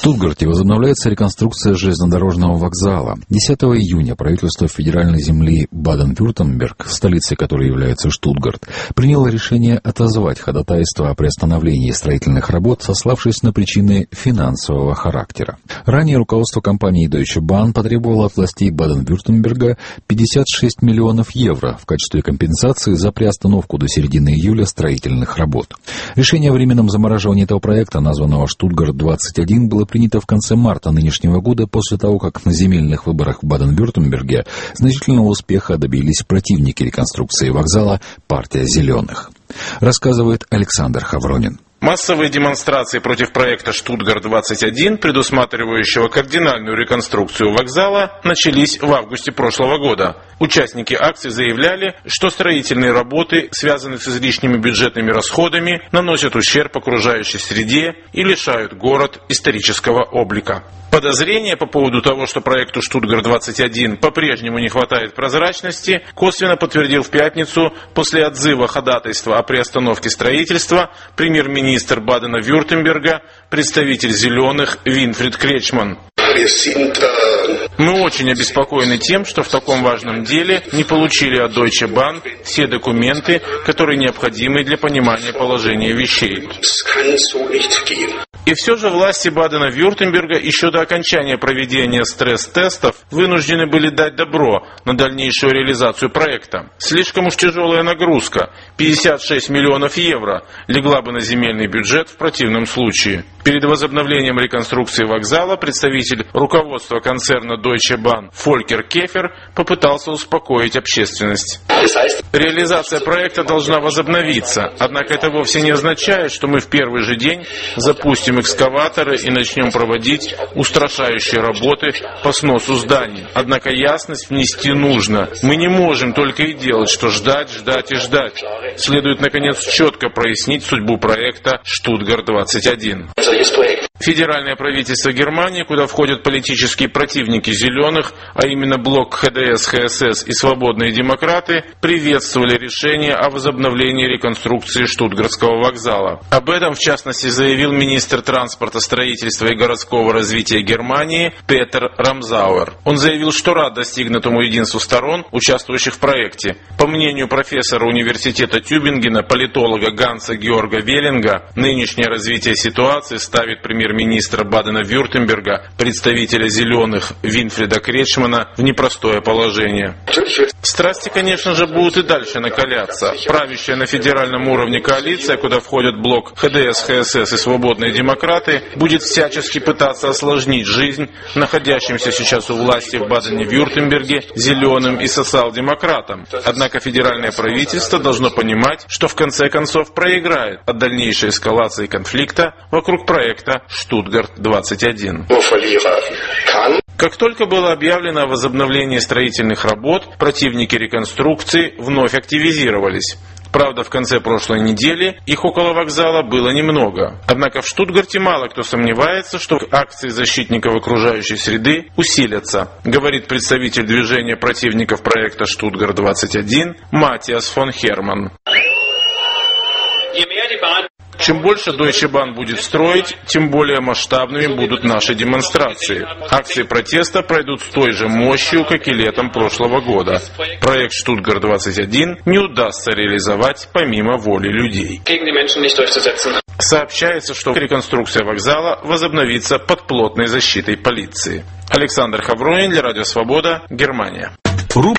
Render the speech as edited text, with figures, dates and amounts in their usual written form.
Штутгарте возобновляется реконструкция железнодорожного вокзала. 10 июня правительство федеральной земли Баден-Вюртемберг, столицей которой является Штутгарт, приняло решение отозвать ходатайство о приостановлении строительных работ, сославшись на причины финансового характера. Ранее руководство компании Deutsche Bahn потребовало от властей Баден-Вюртемберга 56 миллионов евро в качестве компенсации за приостановку до середины июля строительных работ. Решение о временном замораживании этого проекта, названного «Штутгарт-21», было принято в конце марта нынешнего года после того, как на земельных выборах в Баден-Вюртемберге значительного успеха добились противники реконструкции вокзала «Партия зеленых». Рассказывает Александр Хавронин. Массовые демонстрации против проекта «Штутгарт-21», предусматривающего кардинальную реконструкцию вокзала, начались в августе прошлого года. Участники акции заявляли, что строительные работы, связанные с излишними бюджетными расходами, наносят ущерб окружающей среде и лишают город исторического облика. Подозрения по поводу того, что проекту «Штутгарт-21» по-прежнему не хватает прозрачности, косвенно подтвердил в пятницу после отзыва ходатайства о приостановке строительства премьер-министр Бадена-Вюртемберга, представитель «Зеленых» Винфрид Кречман. Мы очень обеспокоены тем, что в таком важном деле не получили от Deutsche Bahn все документы, которые необходимы для понимания положения вещей. И все же власти Бадена-Вюртемберга еще до окончания проведения стресс-тестов вынуждены были дать добро на дальнейшую реализацию проекта. Слишком уж тяжелая нагрузка, 56 миллионов евро, легла бы на земельный бюджет в противном случае. Перед возобновлением реконструкции вокзала представитель руководства концерна Deutsche Bahn Фолькер Кефер попытался успокоить общественность. Реализация проекта должна возобновиться, однако это вовсе не означает, что мы в первый же день запустим экскаваторы и начнем проводить устрашающие работы по сносу зданий. Однако ясность внести нужно. Мы не можем только и делать, что ждать, ждать и ждать. Следует, наконец, четко прояснить судьбу проекта «Штутгарт-21». Федеральное правительство Германии, куда входят политические противники «Зеленых», а именно блок ХДС, ХСС и «Свободные демократы», приветствовали решение о возобновлении реконструкции Штутгартского вокзала. Об этом, в частности, заявил министр транспорта, строительства и городского развития Германии Петер Рамзауэр. Он заявил, что рад достигнутому единству сторон, участвующих в проекте. По мнению профессора университета Тюбингена, политолога Ганса Георга Веллинга, нынешнее развитие ситуации ставит премьер-министра Бадена-Вюртемберга, представителя «Зеленых» Винфрида Кречмана в непростое положение. Страсти, конечно же, будут и дальше накаляться. Правящая на федеральном уровне коалиция, куда входят блок ХДС, ХСС и «Свободные демократы», будет всячески пытаться осложнить жизнь находящимся сейчас у власти в Бадене-Вюртемберге «Зеленым» и социал-демократам. Однако федеральное правительство должно понимать, что в конце концов проиграет от дальнейшей эскалации конфликта вокруг проекта «Штутгарт-21». Как только было объявлено о возобновлении строительных работ, противники реконструкции вновь активизировались. Правда, в конце прошлой недели их около вокзала было немного. Однако в Штутгарте мало кто сомневается, что акции защитников окружающей среды усилятся, говорит представитель движения противников проекта «Штутгарт-21» Матиас фон Херман. Чем больше Deutsche Bahn будет строить, тем более масштабными будут наши демонстрации. Акции протеста пройдут с той же мощью, как и летом прошлого года. Проект «Штутгарт-21» не удастся реализовать помимо воли людей. Сообщается, что реконструкция вокзала возобновится под плотной защитой полиции. Александр Хавронин для Радио Свобода, Германия.